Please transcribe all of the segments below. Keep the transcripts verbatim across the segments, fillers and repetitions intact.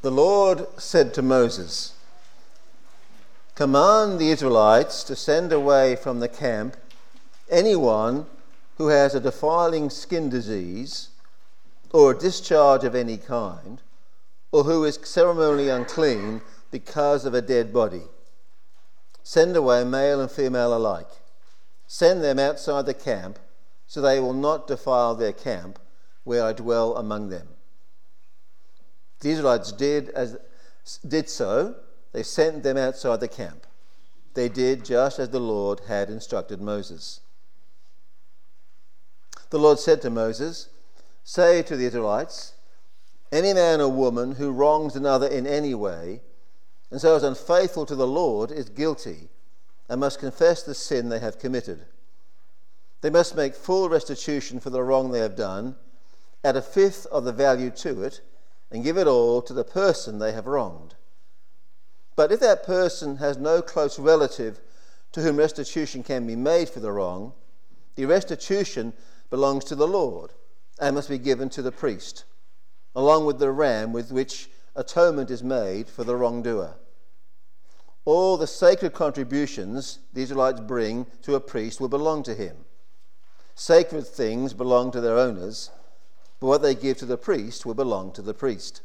The Lord said to Moses, "Command the Israelites to send away from the camp anyone who has a defiling skin disease or a discharge of any kind, or who is ceremonially unclean because of a dead body. Send away male and female alike. Send them outside the camp, so they will not defile their camp where I dwell among them." The Israelites did as did so. They sent them outside the camp. They did just as the Lord had instructed Moses. The Lord said to Moses, "Say to the Israelites, any man or woman who wrongs another in any way, and so is unfaithful to the Lord, is guilty and must confess the sin they have committed. They must make full restitution for the wrong they have done, add a fifth of the value to it, and give it all to the person they have wronged. But if that person has no close relative to whom restitution can be made for the wrong, the restitution belongs to the Lord and must be given to the priest, along with the ram with which atonement is made for the wrongdoer. All the sacred contributions the Israelites bring to a priest will belong to him. Sacred things belong to their owners, but what they give to the priest will belong to the priest."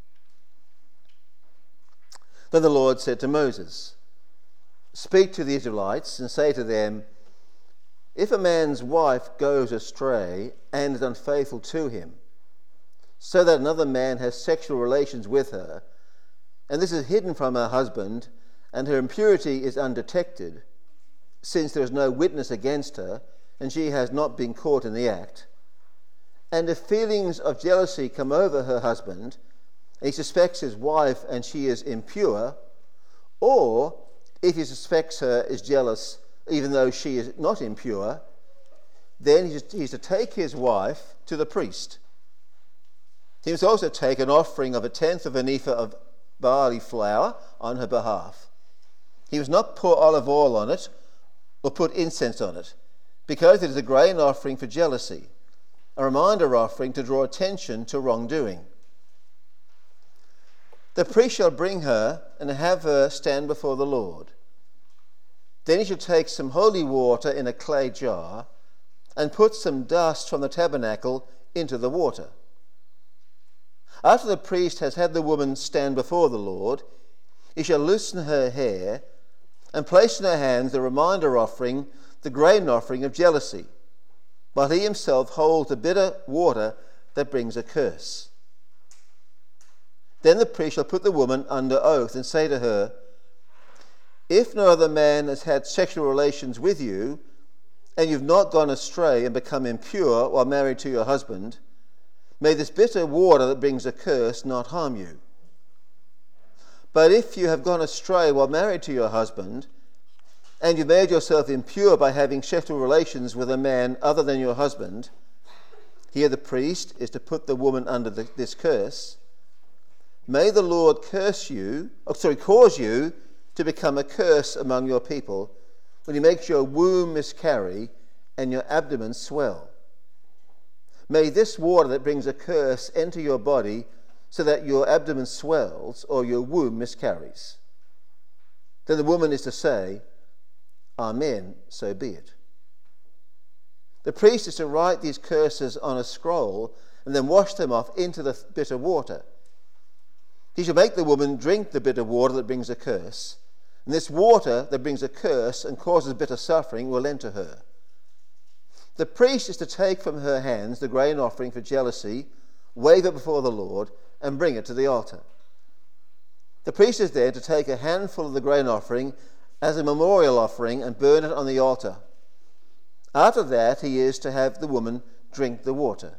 Then the Lord said to Moses, "Speak to the Israelites and say to them, if a man's wife goes astray and is unfaithful to him, so that another man has sexual relations with her, and this is hidden from her husband, and her impurity is undetected, since there is no witness against her, and she has not been caught in the act, and if feelings of jealousy come over her husband, and he suspects his wife and she is impure, or if he suspects her is jealous even though she is not impure, then he is to take his wife to the priest. He must also take an offering of a tenth of an ephah of barley flour on her behalf. He must not pour olive oil on it or put incense on it, because it is a grain offering for jealousy, a reminder offering to draw attention to wrongdoing. The priest shall bring her and have her stand before the Lord. Then he shall take some holy water in a clay jar and put some dust from the tabernacle into the water. After the priest has had the woman stand before the Lord, he shall loosen her hair and place in her hands the reminder offering, the grain offering of jealousy, while he himself holds the bitter water that brings a curse. Then the priest shall put the woman under oath and say to her, if no other man has had sexual relations with you, and you've not gone astray and become impure while married to your husband, may this bitter water that brings a curse not harm you. But if you have gone astray while married to your husband, and you made yourself impure by having sexual relations with a man other than your husband, here the priest is to put the woman under the, this curse. May the Lord curse you, oh, sorry, cause you to become a curse among your people when he makes your womb miscarry and your abdomen swell. May this water that brings a curse enter your body so that your abdomen swells or your womb miscarries. Then the woman is to say, Amen, so be it. The priest is to write these curses on a scroll and then wash them off into the bitter water. He shall make the woman drink the bitter water that brings a curse, and this water that brings a curse and causes bitter suffering will enter her. The priest is to take from her hands the grain offering for jealousy, wave it before the Lord, and bring it to the altar. The priest is there to take a handful of the grain offering as a memorial offering and burn it on the altar. After that, he is to have the woman drink the water.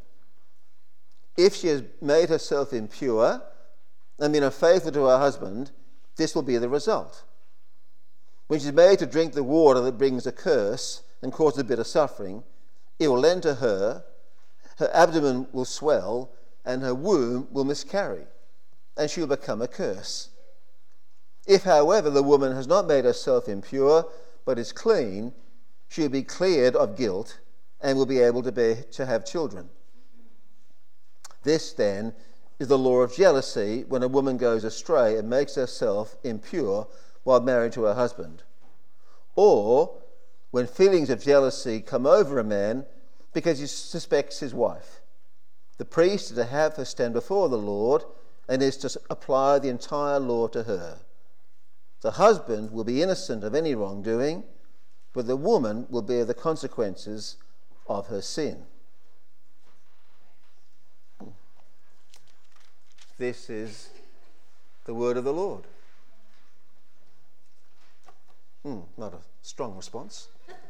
If she has made herself impure and been unfaithful to her husband, this will be the result. When she is made to drink the water that brings a curse and causes bitter suffering, it will enter her, her abdomen will swell, and her womb will miscarry, and she will become a curse. If, however, the woman has not made herself impure, but is clean, she will be cleared of guilt and will be able to, be, to have children. This, then, is the law of jealousy when a woman goes astray and makes herself impure while married to her husband, or when feelings of jealousy come over a man because he suspects his wife. The priest is to have her stand before the Lord and is to apply the entire law to her. The husband will be innocent of any wrongdoing, but the woman will bear the consequences of her sin. This is the word of the Lord. Hmm, not a strong response.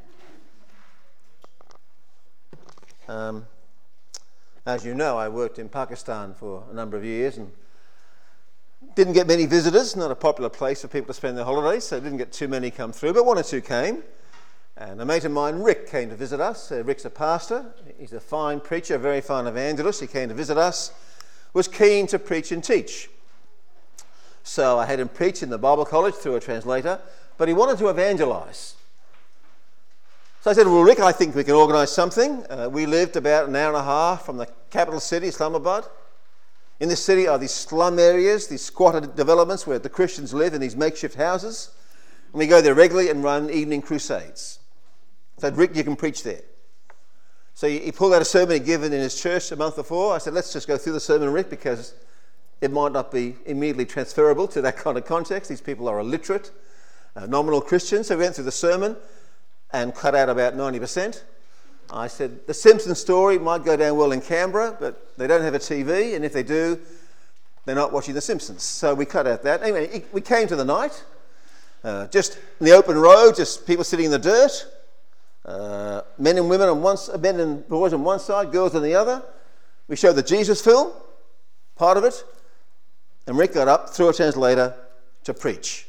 Um, as you know, I worked in Pakistan for a number of years and didn't get many visitors. Not a popular place for people to spend their holidays, so didn't get too many come through, but one or two came. And a mate of mine, Rick, came to visit us. Uh, Rick's a pastor. He's a fine preacher, a very fine evangelist. He came to visit us, was keen to preach and teach. So I had him preach in the Bible college through a translator, but he wanted to evangelise. So I said, well, Rick, I think we can organise something. Uh, we lived about an hour and a half from the capital city, Islamabad. In this city are these slum areas, these squatter developments where the Christians live in these makeshift houses. And we go there regularly and run evening crusades. I said, Rick, you can preach there. So he, he pulled out a sermon he'd given in his church a month before. I said, let's just go through the sermon, Rick, because it might not be immediately transferable to that kind of context. These people are illiterate, uh, nominal Christians. So we went through the sermon and cut out about ninety percent. I said, the Simpsons story might go down well in Canberra, but they don't have a T V, and if they do, they're not watching The Simpsons. So we cut out that. Anyway, we came to the night, uh, just in the open road, just people sitting in the dirt, uh, men and women on one side, men and boys on one side, girls on the other. We showed the Jesus film, part of it, and Rick got up, through a translator, to preach.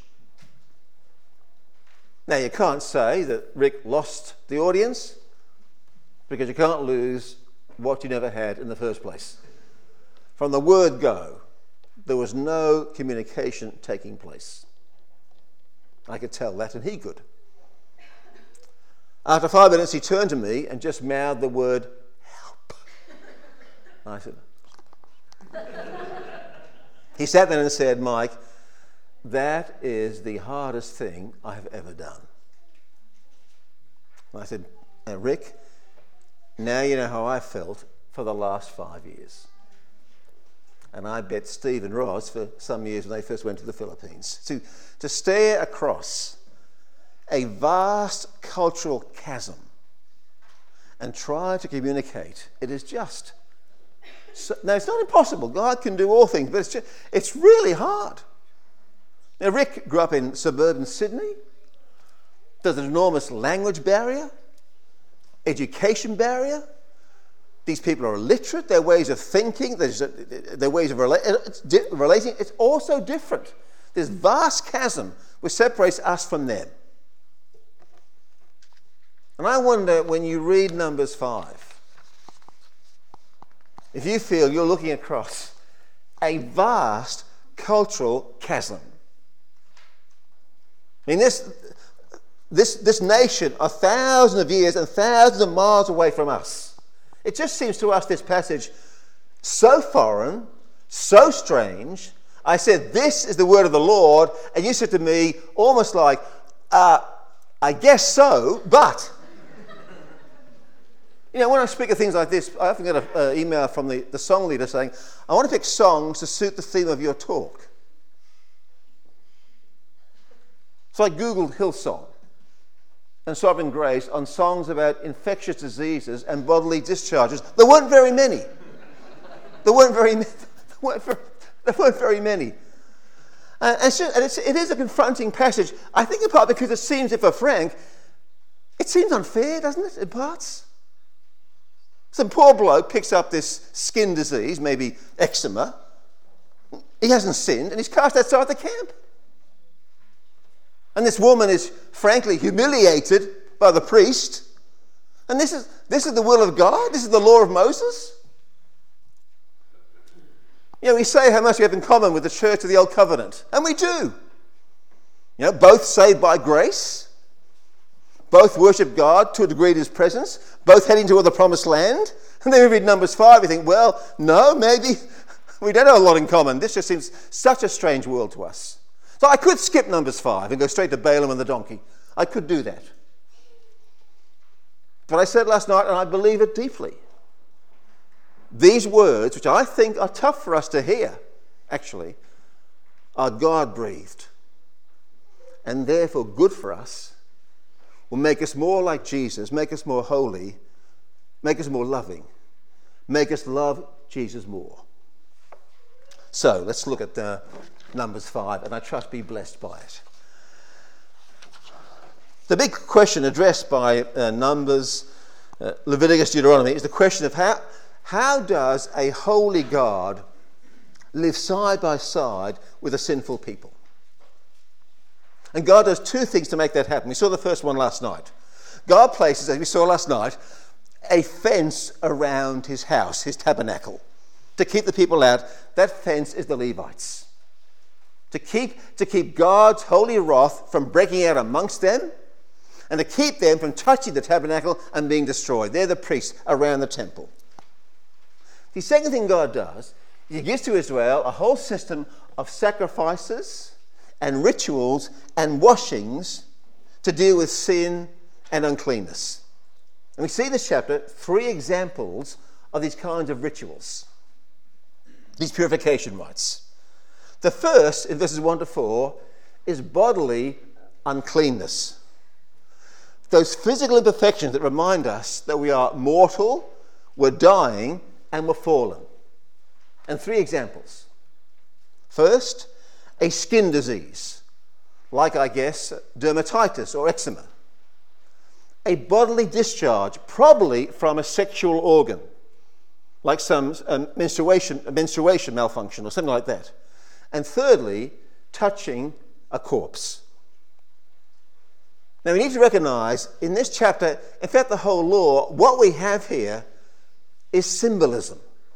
Now, you can't say that Rick lost the audience, because you can't lose what you never had in the first place. From the word go, there was no communication taking place. I could tell that, and he could. After five minutes, he turned to me and just mouthed the word, help. I said, he sat there and said, Mike, that is the hardest thing I have ever done. And I said, uh, Rick, now you know how I felt for the last five years. And I bet Steve and Roz for some years when they first went to the Philippines. To, to stare across a vast cultural chasm and try to communicate, it is just... So, now, it's not impossible. God can do all things, but it's, just, it's really hard. Now, Rick grew up in suburban Sydney. There's an enormous language barrier, education barrier. These people are illiterate. Their ways of thinking, their ways of rela- relating, it's also different. This vast chasm which separates us from them. And I wonder, when you read Numbers five, if you feel you're looking across a vast cultural chasm. I mean, this, this, this nation are thousands of years and thousands of miles away from us. It just seems to us, this passage, so foreign, so strange. I said, this is the word of the Lord, and you said to me, almost like, uh, I guess so, but... You know, when I speak of things like this, I often get an email from the, the song leader saying, I want to pick songs to suit the theme of your talk. So I Googled Hillsong and Sovereign Grace on songs about infectious diseases and bodily discharges. There weren't very many. There weren't very many. There weren't very, there weren't very many. Uh, and, so, and it's, it is a confronting passage. I think in part because it seems, if we're frank, it seems unfair, doesn't it, in parts? Some poor bloke picks up this skin disease, maybe eczema. He hasn't sinned, and he's cast outside the camp. And this woman is frankly humiliated by the priest. And this is, this is the will of God? This is the law of Moses? You know, we say how much we have in common with the church of the Old Covenant. And we do. You know, both saved by grace. Both worship God to a degree in his presence. Both heading toward the promised land. And then we read Numbers five, we think, well, no, maybe, We don't have a lot in common. This just seems such a strange world to us. So I could skip Numbers five and go straight to Balaam and the donkey. I could do that. But I said last night, and I believe it deeply, these words, which I think are tough for us to hear, actually, are God-breathed, and therefore good for us, will make us more like Jesus, make us more holy, make us more loving, make us love Jesus more. So let's look at uh, Numbers five, and I trust be blessed by it. The big question addressed by uh, Numbers, uh, Leviticus, Deuteronomy is the question of how, how does a holy God live side by side with a sinful people? And God does two things to make that happen. We saw the first one last night. God places, as we saw last night, a fence around his house, his tabernacle, to keep the people out. That fence is the Levites. To keep, to keep God's holy wrath from breaking out amongst them, and to keep them from touching the tabernacle and being destroyed. They're the priests around the temple. The second thing God does, he gives to Israel a whole system of sacrifices and rituals and washings to deal with sin and uncleanness. And we see in this chapter three examples of these kinds of rituals, these purification rites. The first, in verses one to four, is bodily uncleanness. Those physical imperfections that remind us that we are mortal, we're dying, and we're fallen. And three examples. First, a skin disease, like, I guess, dermatitis or eczema. A bodily discharge, probably from a sexual organ, like some um, menstruation, a menstruation malfunction or something like that. And thirdly, touching a corpse. Now we need to recognize in this chapter, in fact the whole law, what we have here is symbolism.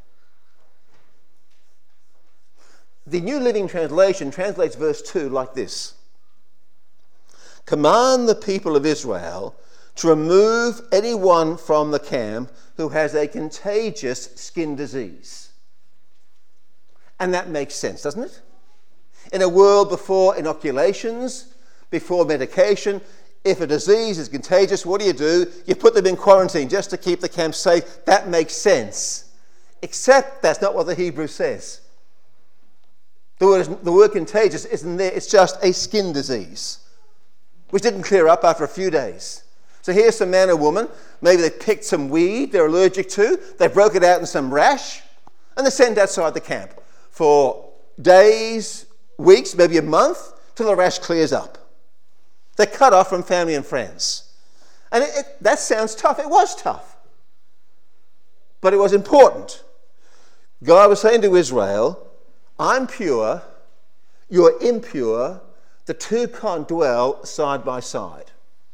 The New Living Translation translates verse two like this. Command the people of Israel to remove anyone from the camp who has a contagious skin disease. And that makes sense, doesn't it? In a world before inoculations, before medication, if a disease is contagious, what do you do? You put them in quarantine just to keep the camp safe. That makes sense. Except that's not what the Hebrew says. The word, the word contagious isn't there. It's just a skin disease, which didn't clear up after a few days. So here's some man or woman. Maybe they picked some weed they're allergic to. They broke it out in some rash, and they're sent outside the camp for days, weeks, maybe a month, till the rash clears up. They're cut off from family and friends. And it, it, that sounds tough. It was tough. But it was important. God was saying to Israel, I'm pure, you're impure, the two can't dwell side by side.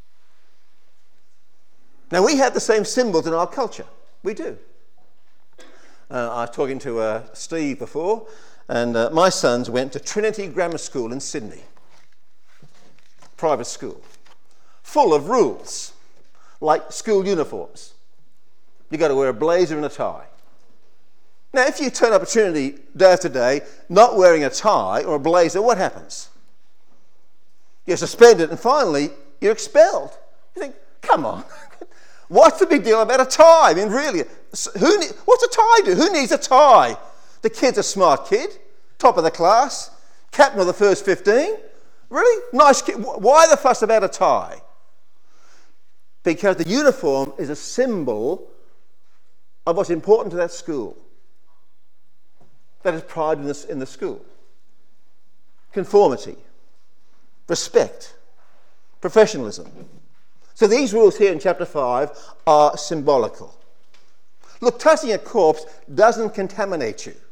Now we have the same symbols in our culture. We do. Uh, I was talking to uh, Steve before, and uh, my sons went to Trinity Grammar School in Sydney. Private school, full of rules, like school uniforms. You've got to wear a blazer and a tie. Now, if you turn up at Trinity day after day not wearing a tie or a blazer, what happens? You're suspended, and finally, you're expelled. You think, come on, what's the big deal about a tie? I mean, really, who ne- what's a tie do? Who needs a tie? The kid's a smart kid, top of the class, captain of the first fifteen. Really? Nice kid. Why the fuss about a tie? Because the uniform is a symbol of what's important to that school. That is pride in the, in the school. Conformity. Respect. Professionalism. So these rules here in chapter five are symbolical. Look, touching a corpse doesn't contaminate you.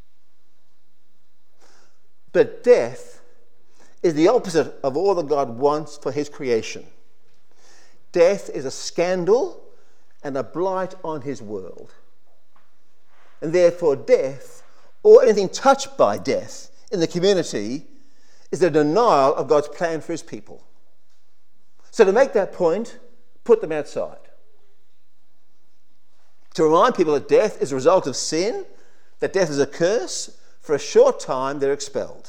But death is the opposite of all that God wants for his creation. Death is a scandal and a blight on his world. And therefore death, or anything touched by death in the community, is a denial of God's plan for his people. So to make that point, put them outside. To remind people that death is a result of sin, that death is a curse, for a short time they're expelled.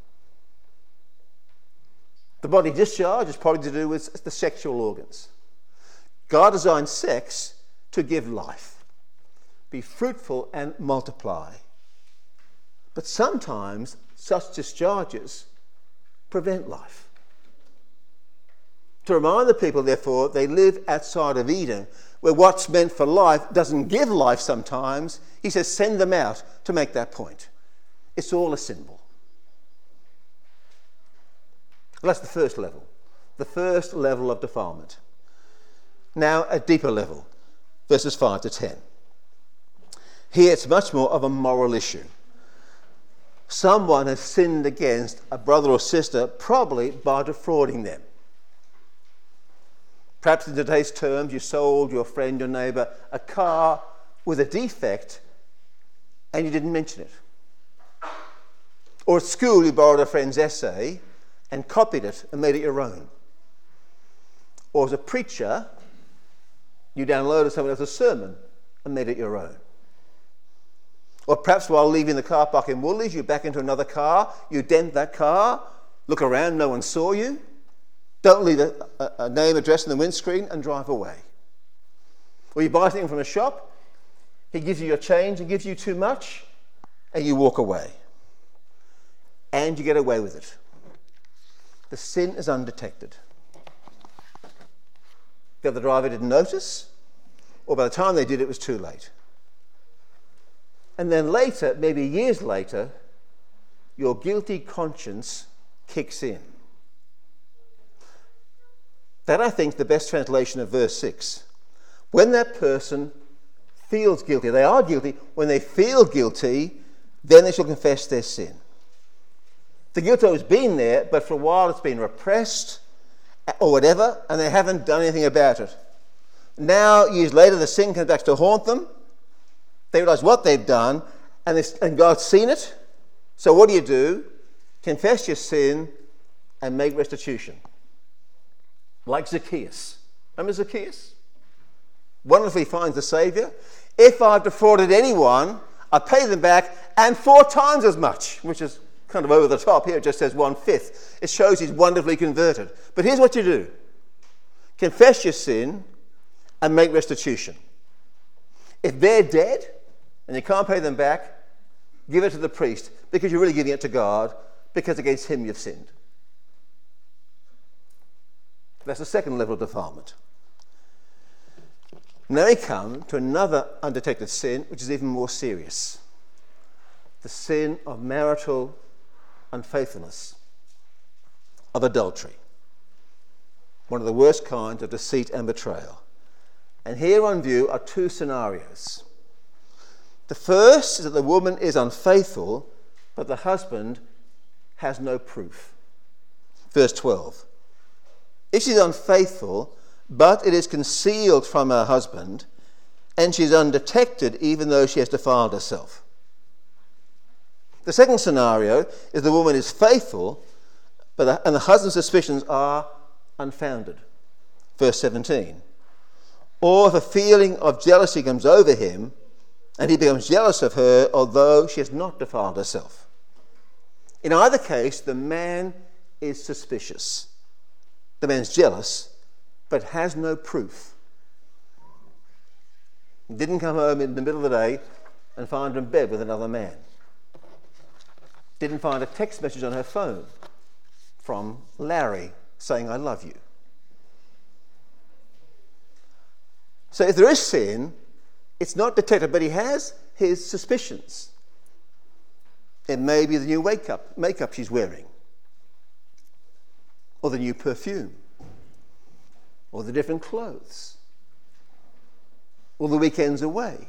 The body discharge is probably to do with the sexual organs. God designed sex to give life, be fruitful and multiply. But sometimes such discharges prevent life. To remind the people, therefore, they live outside of Eden, where what's meant for life doesn't give life sometimes. He says, send them out to make that point. It's all a symbol. Well, that's the first level. The first level of defilement. Now, a deeper level, verses five to ten. Here it's much more of a moral issue. Someone has sinned against a brother or sister, probably by defrauding them. Perhaps in today's terms, you sold your friend, your neighbour, a car with a defect and you didn't mention it. Or at school, you borrowed a friend's essay and copied it and made it your own. Or as a preacher, you downloaded someone else's sermon and made it your own. Or perhaps while leaving the car park in Woolies, you back into another car, you dent that car, look around, no one saw you. Don't leave a, a, a name, address in the windscreen and drive away. Or you buy something from a shop, he gives you your change and gives you too much, and you walk away. And you get away with it. The sin is undetected. The other driver didn't notice, or by the time they did, it was too late. And then later, maybe years later, your guilty conscience kicks in. That, I think, is the best translation of verse six. When that person feels guilty, they are guilty, when they feel guilty, then they shall confess their sin. The guilt has been there, but for a while it's been repressed or whatever, and they haven't done anything about it. Now, years later, the sin comes back to haunt them. They realise what they've done, and, and God's seen it. So what do you do? Confess your sin and make restitution. Like Zacchaeus. Remember Zacchaeus? Wonderfully finds the Saviour. If I've defrauded anyone, I pay them back, and four times as much, which is kind of over the top. Here it just says one-fifth. It shows he's wonderfully converted. But here's what you do. Confess your sin and make restitution. If they're dead and you can't pay them back, give it to the priest, because you're really giving it to God, because against him you've sinned. That's the second level of defilement. Now we come to another undetected sin, which is even more serious. The sin of marital unfaithfulness, of adultery. One of the worst kinds of deceit and betrayal. And here on view are two scenarios. The first is that the woman is unfaithful, but the husband has no proof. Verse twelve. If she's unfaithful, but it is concealed from her husband, and she's undetected even though she has defiled herself. The second scenario is the woman is faithful, but the, and the husband's suspicions are unfounded. Verse seventeen. Or if a feeling of jealousy comes over him, and he becomes jealous of her, although she has not defiled herself. In either case, the man is suspicious. The man's jealous, but has no proof. Didn't come home in the middle of the day and find her in bed with another man. Didn't find a text message on her phone from Larry saying, I love you. So if there is sin, it's not detected, but he has his suspicions. It may be the new wake-up, makeup she's wearing, or the new perfume, or the different clothes, or the weekends away.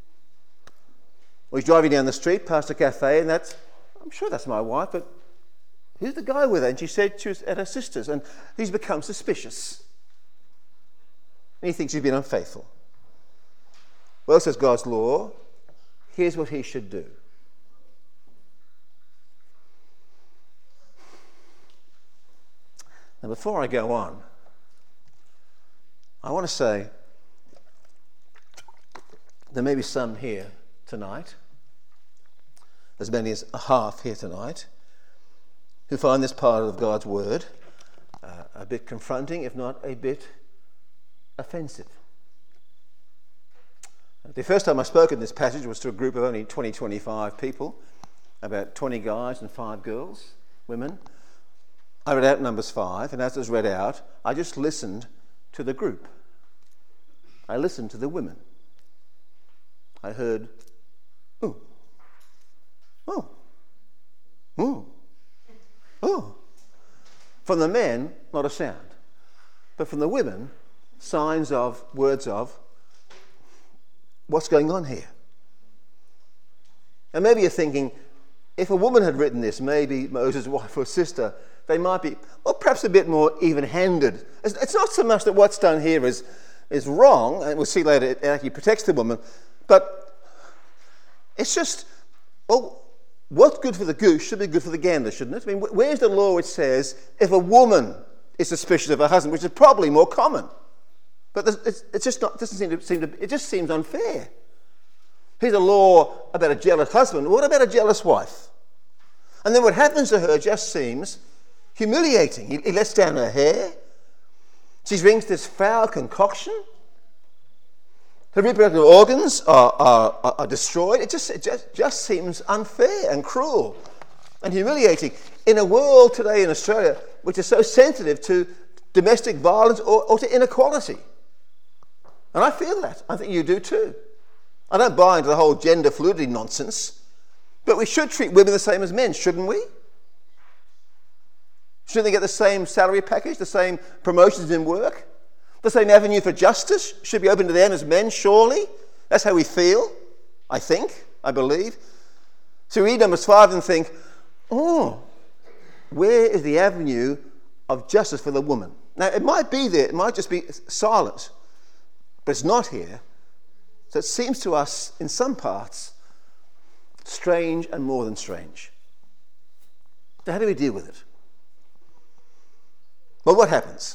Or he's driving down the street past a cafe, and that's, I'm sure that's my wife, but who's the guy with her? And she said she was at her sister's, and he's become suspicious. And he thinks she's been unfaithful. Well, says God's law, here's what he should do. Now, before I go on, I want to say there may be some here tonight as many as a half here tonight, who find this part of God's word uh, a bit confronting, if not a bit offensive. The first time I spoke in this passage was to a group of only twenty, twenty-five people, about twenty guys and five girls, women. I read out Numbers five, and as it was read out, I just listened to the group. I listened to the women. I heard, ooh, oh, ooh, oh. From the men, not a sound. But from the women, signs of, words of, what's going on here? And maybe you're thinking, if a woman had written this, maybe Moses' wife or sister, they might be, well, perhaps a bit more even-handed. It's, it's not so much that what's done here is, is wrong, and we'll see later it actually protects the woman, but it's just, well, what's good for the goose should be good for the gander, shouldn't it? I mean, where's the law which says if a woman is suspicious of her husband, which is probably more common? But it's, it's just not, doesn't seem to, seem to, it just seems unfair. Here's a law about a jealous husband. What about a jealous wife? And then what happens to her just seems humiliating. He, he lets down her hair. She drinks this foul concoction. Her reproductive organs are, are, are destroyed. It just, it just, just seems unfair and cruel and humiliating in a world today in Australia which is so sensitive to domestic violence or, or to inequality. And I feel that. I think you do too. I don't buy into the whole gender fluidity nonsense, but we should treat women the same as men, shouldn't we? Shouldn't they get the same salary package, the same promotions in work? The same avenue for justice should be open to them as men, surely? That's how we feel, I think, I believe. So we read Numbers five and think, oh, where is the avenue of justice for the woman? Now, it might be there, it might just be silent, but it's not here. So it seems to us, in some parts, strange and more than strange. So how do we deal with it? Well, what happens?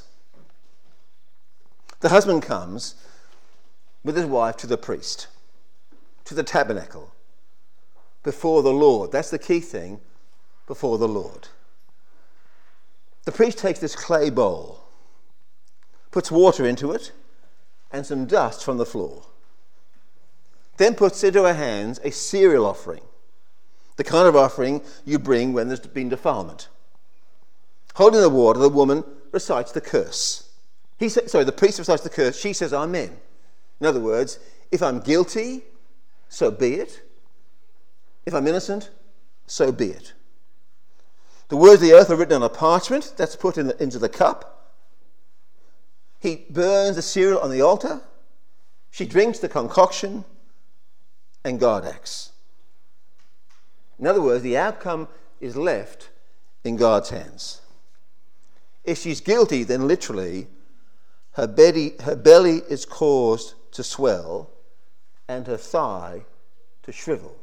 The husband comes with his wife to the priest, to the tabernacle, before the Lord. That's the key thing, before the Lord. The priest takes this clay bowl, puts water into it, and some dust from the floor. Then puts into her hands a cereal offering, the kind of offering you bring when there's been defilement. Holding the water, the woman recites the curse. He sa- sorry, the priest recites the curse. She says, Amen. In other words, if I'm guilty, so be it. If I'm innocent, so be it. The words of the oath are written on a parchment. That's put in the, into the cup. He burns the cereal on the altar. She drinks the concoction, and God acts. In other words, the outcome is left in God's hands. If she's guilty, then literally her belly, her belly is caused to swell and her thigh to shrivel.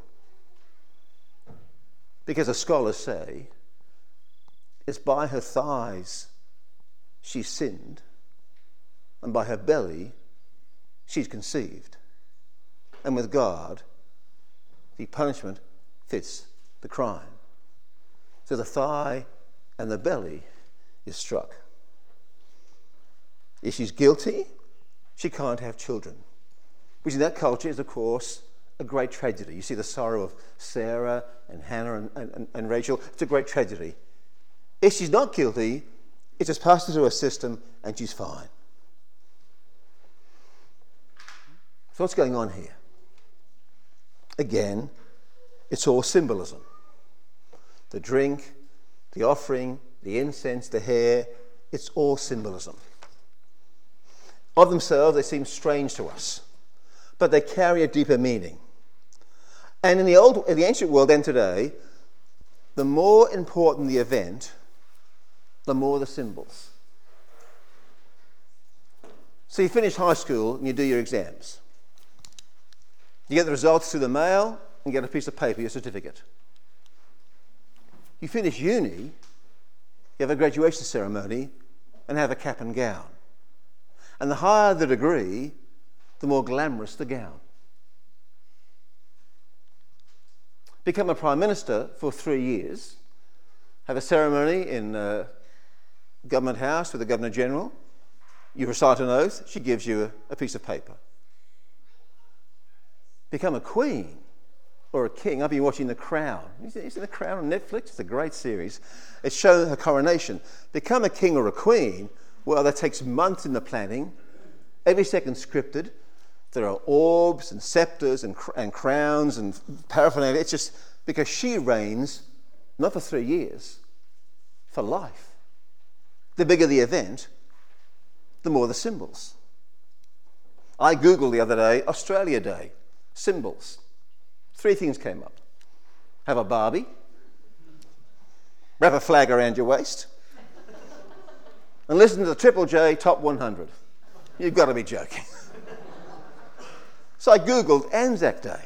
Because the scholars say it's by her thighs she sinned, and by her belly she's conceived. And with God, the punishment fits the crime. So the thigh and the belly is struck. If she's guilty, she can't have children, which in that culture is, of course, a great tragedy. You see the sorrow of Sarah and Hannah and, and, and Rachel. It's a great tragedy. If she's not guilty, it just passes through her system and she's fine. So what's going on here? Again, it's all symbolism. The drink, the offering, the incense, the hair, it's all symbolism. Of themselves, they seem strange to us, but they carry a deeper meaning. And in the old, in the ancient world and today, the more important the event, the more the symbols. So you finish high school and you do your exams. You get the results through the mail and get a piece of paper, your certificate. You finish uni, you have a graduation ceremony and have a cap and gown. And the higher the degree, the more glamorous the gown. become a prime minister for three years, have a ceremony in uh, Government House with the Governor General, you recite an oath, she gives you a, a piece of paper. Become a queen or a king. I've been watching The Crown. You see The Crown on Netflix? It's a great series. It's shown her coronation. Become a king or a queen, well, that takes months in the planning. Every second scripted. There are orbs and scepters and, cr- and crowns and paraphernalia. It's just because she reigns not for three years, for life. The bigger the event, the more the symbols. I Googled the other day, Australia Day, symbols. Three things came up. Have a Barbie, wrap a flag around your waist, and listen to the Triple J Top one hundred. You've got to be joking. So I Googled Anzac Day.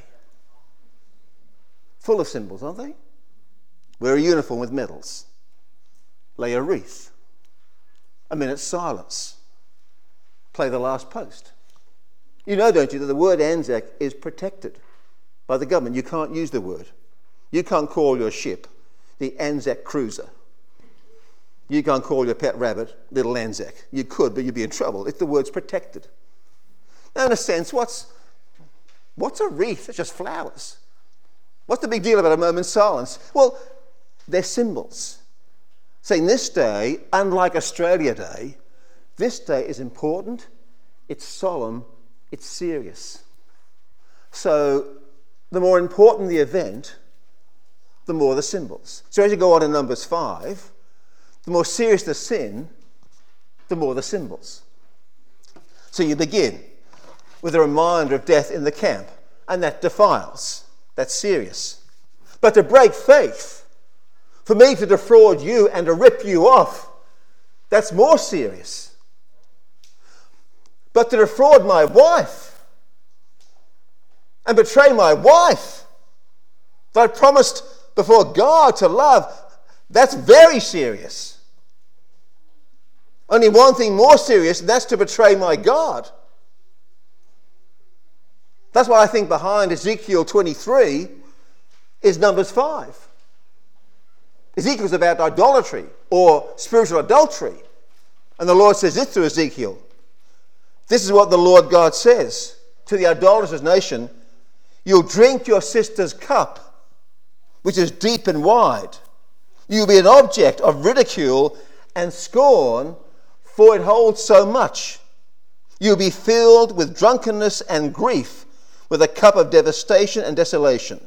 Full of symbols, aren't they? Wear a uniform with medals. Lay a wreath. A minute's silence. Play the last post. You know, don't you, that the word Anzac is protected by the government. You can't use the word. You can't call your ship the Anzac Cruiser. You can't call your pet rabbit Little Anzac. You could, but you'd be in trouble if the word's protected. Now, in a sense, what's what's a wreath? It's just flowers. What's the big deal about a moment's silence? Well, they're symbols. Saying this day, unlike Australia Day, this day is important, it's solemn, it's serious. So the more important the event, the more the symbols. So as you go on in Numbers five, the more serious the sin, the more the symbols. So you begin with a reminder of death in the camp, and that defiles. That's serious. But to break faith, for me to defraud you and to rip you off, that's more serious. But to defraud my wife and betray my wife that I promised before God to love, that's very serious. Only one thing more serious, and that's to betray my God. That's why I think behind Ezekiel twenty-three is Numbers five. Ezekiel's about idolatry or spiritual adultery. And the Lord says this to Ezekiel. This is what the Lord God says to the idolatrous nation. You'll drink your sister's cup, which is deep and wide. You'll be an object of ridicule and scorn, for it holds so much. You'll be filled with drunkenness and grief, with a cup of devastation and desolation.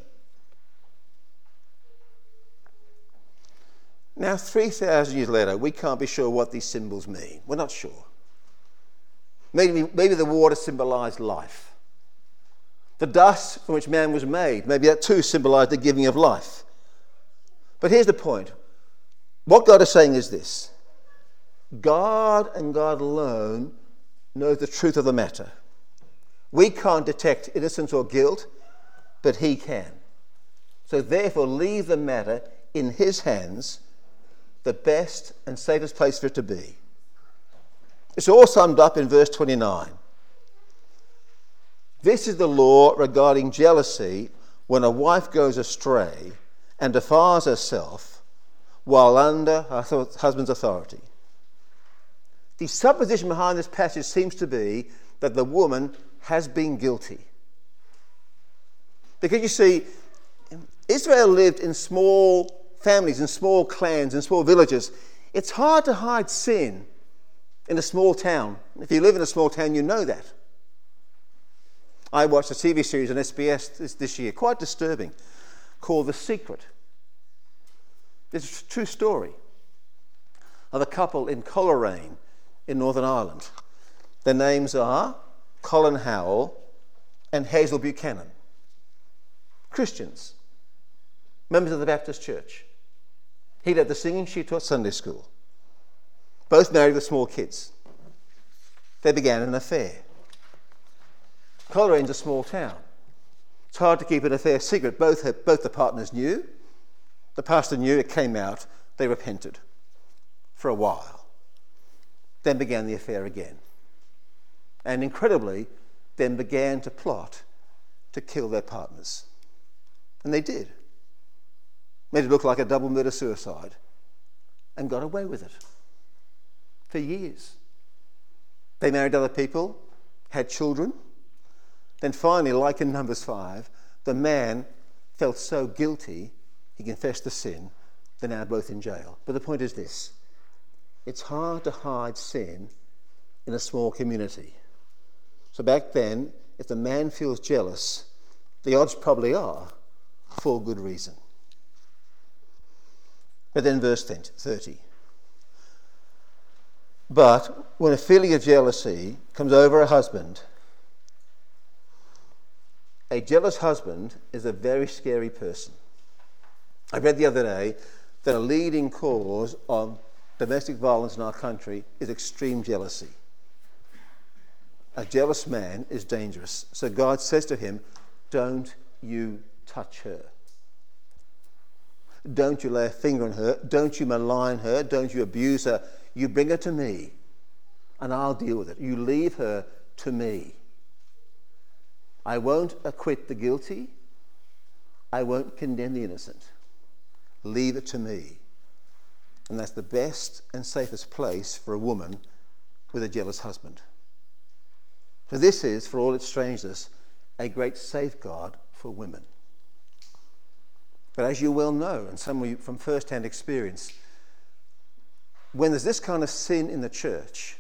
Now, three thousand years later, we can't be sure what these symbols mean. We're not sure. Maybe, maybe the water symbolized life. The dust from which man was made, maybe that too symbolized the giving of life. But here's the point. What God is saying is this. God and God alone knows the truth of the matter. We can't detect innocence or guilt, but he can. So therefore, leave the matter in his hands, the best and safest place for it to be. It's all summed up in verse twenty-nine. This is the law regarding jealousy when a wife goes astray and defiles herself while under her husband's authority. The supposition behind this passage seems to be that the woman has been guilty. Because you see, Israel lived in small families, in small clans, in small villages. It's hard to hide sin in a small town. If you live in a small town, you know that. I watched a T V series on S B S this, this year, quite disturbing, called The Secret. It's a true story of a couple in Coleraine in Northern Ireland. Their names are Colin Howell and Hazel Buchanan. Christians, members of the Baptist Church. He led the singing, she taught Sunday school. Both married with small kids. They began an affair. Colerane's a small town. It's hard to keep an affair secret. Both, had, both the partners knew. The pastor knew, it came out. They repented for a while. Then began the affair again. And incredibly, then began to plot to kill their partners. And they did. made it look like a double murder suicide, and got away with it for years. They married other people, had children. Then finally, like in Numbers five, the man felt so guilty, he confessed the sin. They're now both in jail. But the point is this: it's hard to hide sin in a small community. So back then, if the man feels jealous, the odds probably are for good reason. But then verse thirty. But when a feeling of jealousy comes over a husband, a jealous husband is a very scary person. I read the other day that a leading cause of domestic violence in our country is extreme jealousy. A jealous man is dangerous. So God says to him, don't you touch her. Don't you lay a finger on her. Don't you malign her. Don't you abuse her. You bring her to me and I'll deal with it. You leave her to me. I won't acquit the guilty. I won't condemn the innocent. Leave it to me. And that's the best and safest place for a woman with a jealous husband. For this is, for all its strangeness, a great safeguard for women. But as you well know, and some of you from first-hand experience, when there's this kind of sin in the church,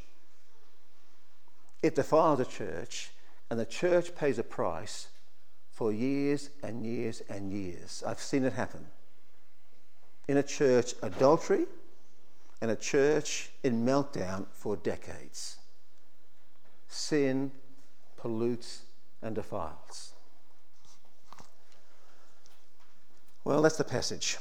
it defiles the church, and the church pays a price for years and years and years. I've seen it happen. In a church, adultery, and a church in meltdown for decades. Sin pollutes and defiles. Well, that's the passage.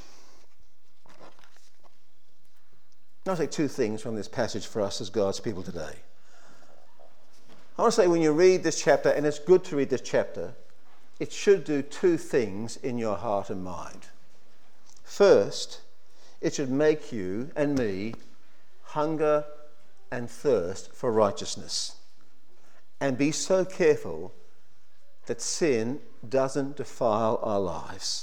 I'll say two things from this passage for us as God's people today. I want to say when you read this chapter, and it's good to read this chapter, it should do two things in your heart and mind. First, it should make you and me hunger and thirst for righteousness, and be so careful that sin doesn't defile our lives.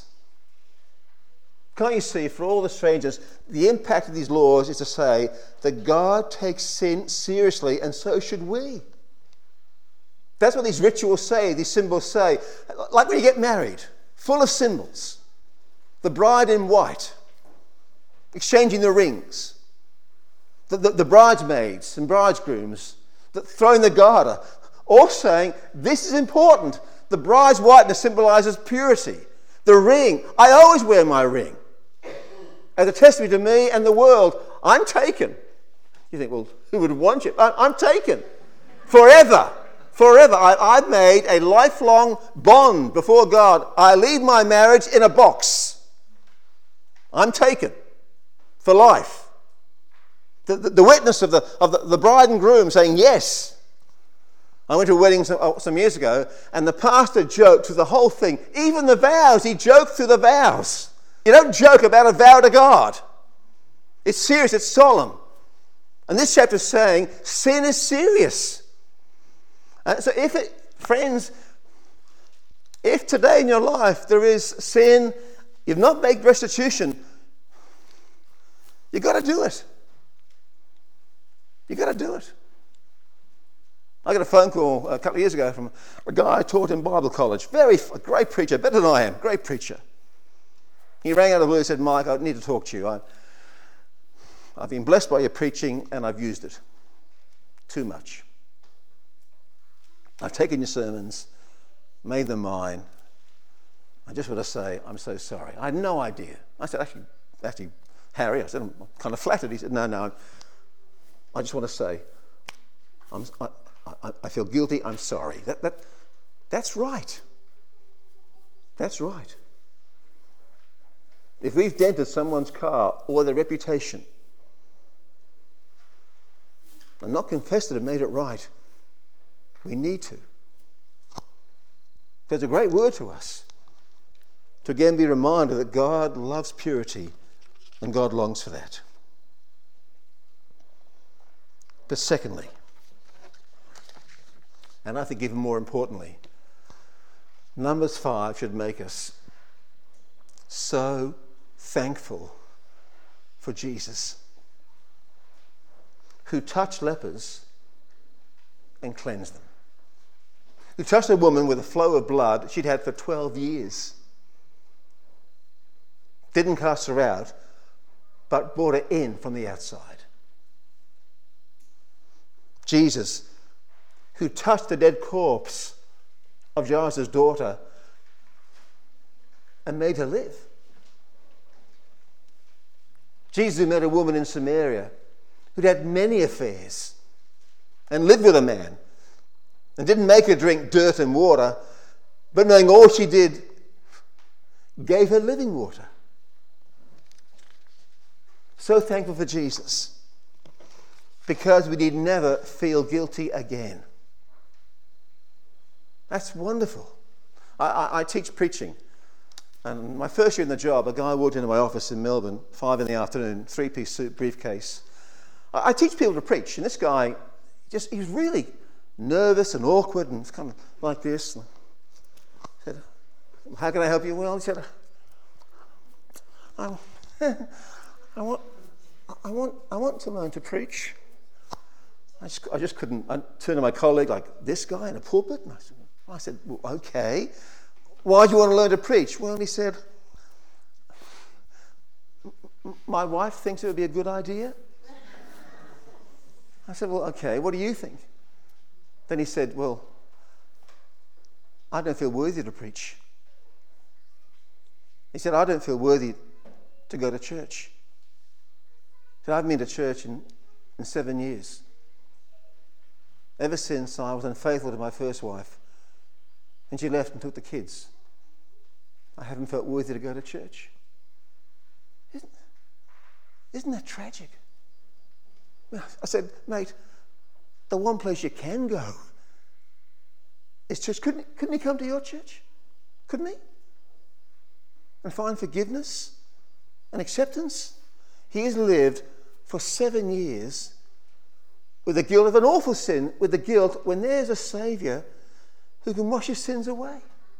Can't you see, for all the strangers, the impact of these laws is to say that God takes sin seriously, and so should we. That's what these rituals say, these symbols say. Like when you get married, full of symbols. The bride in white, exchanging the rings. The, the, the bridesmaids and bridegrooms that throwing the garter, all saying, this is important. The bride's whiteness symbolizes purity. The ring, I always wear my ring. As a testimony to me and the world, I'm taken. You think, well, who would want you? I, I'm taken. Forever. Forever. I, I've made a lifelong bond before God. I leave my marriage in a box. I'm taken. For life. The, the, the witness of, the, of the, the bride and groom saying yes. I went to a wedding some, some years ago, and the pastor joked through the whole thing. Even the vows, he joked through the vows. You don't joke about a vow to God. It's serious, it's solemn. And this chapter is saying sin is serious. Uh, so if it, friends, if today in your life there is sin, you've not made restitution, you've got to do it. You've got to do it. I got a phone call a couple of years ago from a guy I taught in Bible college. Very a great preacher, better than I am, great preacher. He rang out of the blue and said, Mike, I need to talk to you. I, I've been blessed by your preaching and I've used it too much. I've taken your sermons, made them mine. I just want to say, I'm so sorry. I had no idea. I said, actually, actually, Harry, I said, I'm kind of flattered. He said, no, no, I just want to say, I'm, I, I, I feel guilty, I'm sorry. That, that, that's right. That's right. If we've dented someone's car or their reputation and not confessed it and made it right, we need to. There's a great word to us to again be reminded that God loves purity and God longs for that. But secondly, and I think even more importantly, Numbers five should make us so thankful for Jesus, who touched lepers and cleansed them. Who touched a woman with a flow of blood she'd had for twelve years. Didn't cast her out, but brought her in from the outside. Jesus, who touched the dead corpse of Jairus' daughter and made her live. Jesus, who met a woman in Samaria who'd had many affairs and lived with a man and didn't make her drink dirt and water, but knowing all she did, gave her living water. So thankful for Jesus, because we need never feel guilty again. That's wonderful. I, I, I teach preaching, and my first year in the job, a guy walked into my office in Melbourne, five in the afternoon, three-piece suit, briefcase. I, I teach people to preach, and this guy, just he was really nervous and awkward and kind of like this. I said, how can I help you? Well, he said, I, I want, I want, I want to learn to preach. I just, I just couldn't. I turned to my colleague, like this guy in a pulpit, and I said, I said, well, okay. Why do you want to learn to preach? Well, he said, my wife thinks it would be a good idea. I said, well, okay. What do you think? Then he said, well, I don't feel worthy to preach. He said, I don't feel worthy to go to church. He said, I haven't been to church in, in seven years. Ever since I was unfaithful to my first wife and she left and took the kids, I haven't felt worthy to go to church. Isn't, isn't that tragic? I said, mate, the one place you can go is church. Couldn't, couldn't he come to your church? Couldn't he? And find forgiveness and acceptance? He has lived for seven years with the guilt of an awful sin, with the guilt when there's a Saviour who can wash his sins away.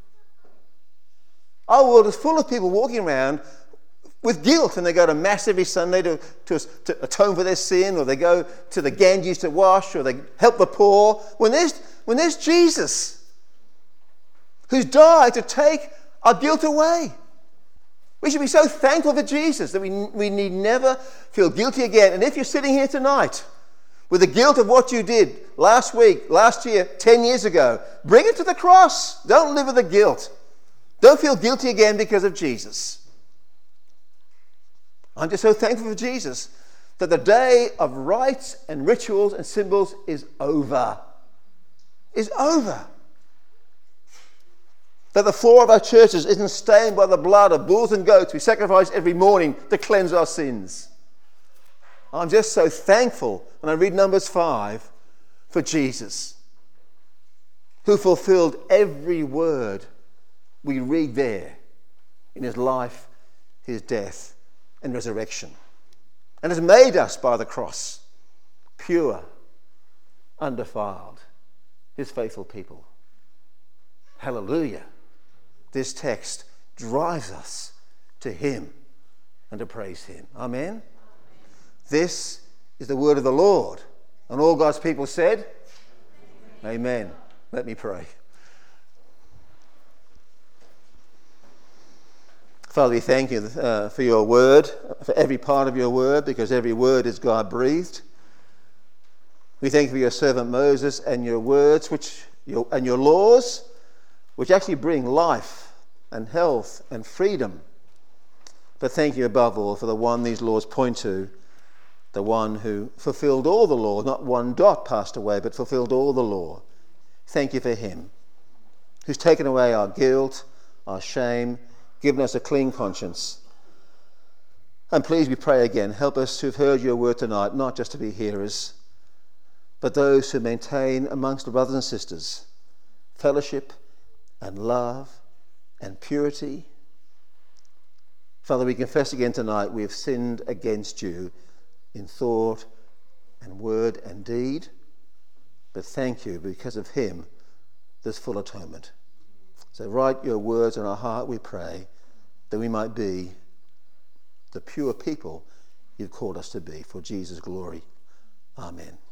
Our world is full of people walking around with guilt, and they go to Mass every Sunday to, to, to atone for their sin, or they go to the Ganges to wash, or they help the poor. When there's, when there's Jesus, who's died to take our guilt away. We should be so thankful for Jesus that we, we need never feel guilty again. And if you're sitting here tonight with the guilt of what you did last week, last year, ten years ago, bring it to the cross. Don't live with the guilt. Don't feel guilty again because of Jesus. I'm just so thankful for Jesus that the day of rites and rituals and symbols is over. Is over. That the floor of our churches isn't stained by the blood of bulls and goats we sacrifice every morning to cleanse our sins. I'm just so thankful when I read Numbers five for Jesus, who fulfilled every word we read there in his life, his death, and resurrection, and has made us by the cross pure, undefiled, his faithful people. Hallelujah. This text drives us to him and to praise him. Amen. This is the word of the Lord. And all God's people said, amen. Let me pray. Father, we thank you uh, for your word, for every part of your word, because every word is God-breathed. We thank you for your servant Moses and your words, which your, and your laws, which actually bring life and health and freedom. But thank you above all for the one these laws point to, the one who fulfilled all the law, not one dot passed away, but fulfilled all the law. Thank you for him, who's taken away our guilt, our shame, given us a clean conscience. And please, we pray again, help us to have heard your word tonight, not just to be hearers, but those who maintain amongst the brothers and sisters fellowship and love and purity. Father, we confess again tonight we have sinned against you in thought and word and deed, but thank you, because of him there's full atonement. So write your words on our heart, we pray, that we might be the pure people you've called us to be for Jesus' glory. Amen.